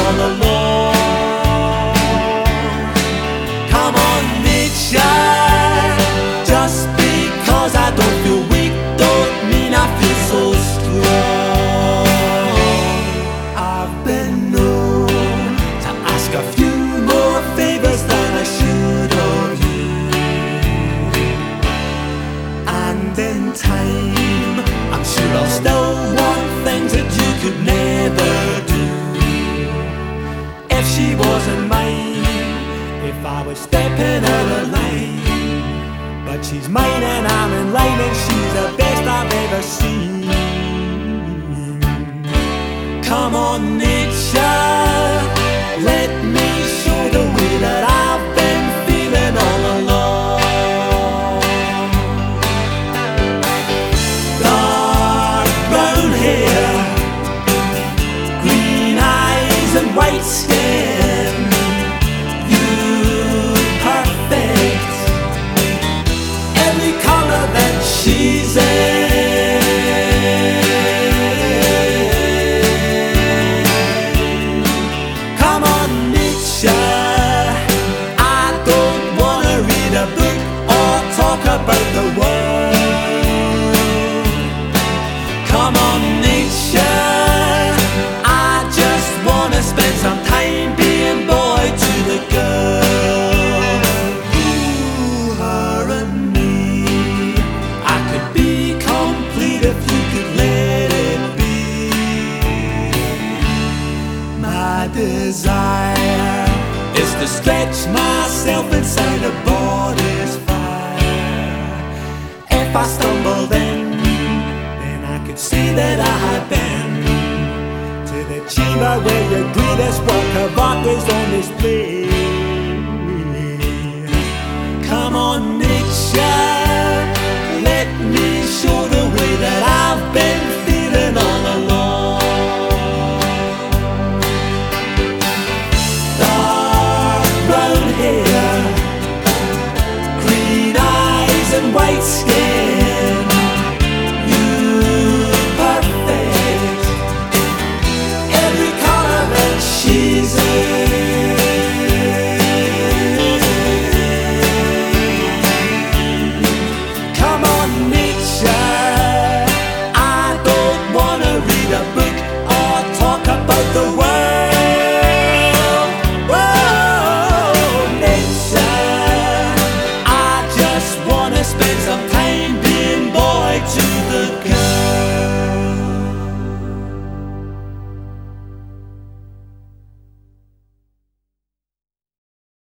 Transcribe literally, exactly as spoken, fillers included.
all along. Come on, nature, just because I don't feel weak don't mean I feel so strong. I've been known to ask a few more favors than I should of you, and in time I'm sure I'll still want things that you could never do. If she wasn't mine, if I was stepping out of line, but she's mine and I'm in line, and she's the best I've ever seen. Come on, nature, let me show the way that I've been feeling all along. Dark brown hair, green eyes and white skin, you perfect, every color that she's in. Come on, nature, I don't wanna read a book or talk about the world. Come on, nature, I just wanna spend some time being boy to the girl. Ooh, her and me, I could be complete if you could let it be. My desire is to stretch myself inside a body's fire. If I stumble then, then I could say that I have been to the chamber where your greatest work of art was on display. Come on, nature,